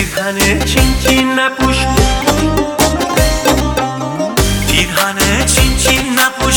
پیرهن چین چین نپوش، پیرهن چین چین نپوش،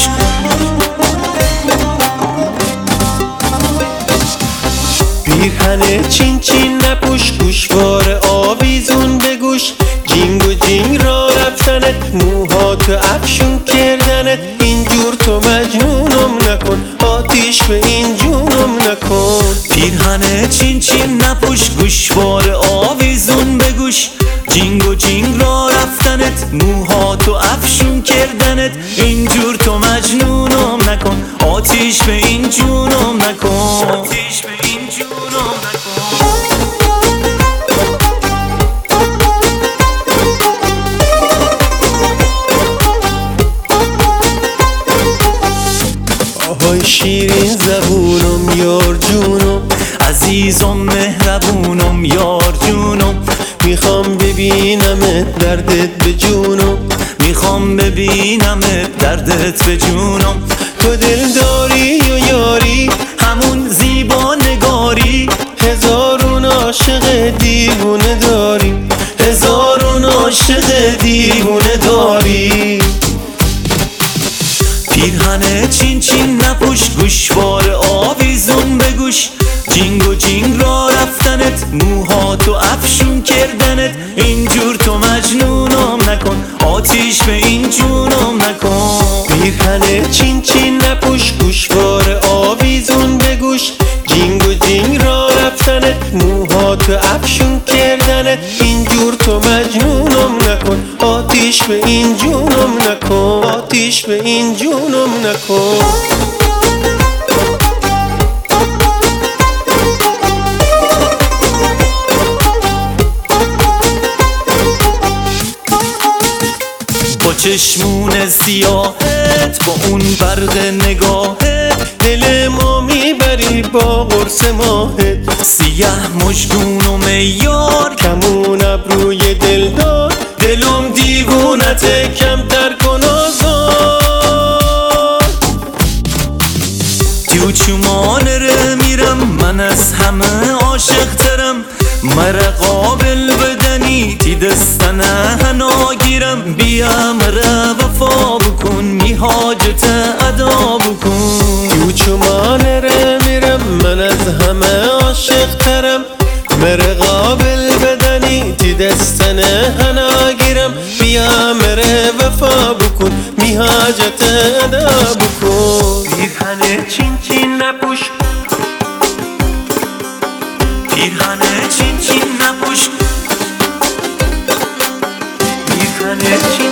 پیرهن چین چین نپوش، گوشوار آویزون به گوش، جینگ و جینگ را رفتنت، موهاتو افشون کردنت، اینجور تو مجنونم نکن، آتیش به این جونم نکن. پیرهن چین چین نپوش، گوشوار آویزون به گوش، جینگ و جینگ را رفتنت، موهاتو افشون کردنت، اینجور تو مجنونم نکن، آتیش به این جونم نکن، آتیش به این جونم نکن. آهای شیرین زبونم یار جونم، عزیزم مهربونم یار جونم، میخوام ببینمت دردت به جونم، میخوام ببینمت دردت به جونم. تو دل داری و یاری همون زیبا نگاری، هزارون عاشق دیوونه داری، هزارون عاشق دیوونه داری. پیرهن چین چین نپوش، گوشوار آویزون به گوش، جینگ و جینگ را رفتنت، موهاتو افشون کردنت، اینجور تو مجنونم نکن، آتیش به این جونم نکن. پیرهن چین چین نپوش، گوشوار آویزون به گوش، جینگ و جینگ را رفتنت، موهاتو افشون کردنت، اینجور تو مجنونم نکن، آتیش به این جونم نکن، آتیش به این جونم نکن. با چشمون سیاهت، با اون برق نگاهت، دل ما میبری با قرص ماهت، سیاه مژگون و میار، کمون ابروی دلدار، دلم دیوونته کمتر کن آزار. تو چمان ره میرم من از همه عاشق ترم، مرا قابل بدنی تی دستنه هنا گیرم، بیا مرا وفا بکن می حاجت ادا بکن. تو چمان ره میرم من از همه عاشق ترم، مرا قابل بدنی تی دستنه هنا گیرم، بیا مرا وفا بکن می حاجت ادا بکن. پیرهن چین چین نپوش، پیرهن چین چین نپوش، پیرهن چین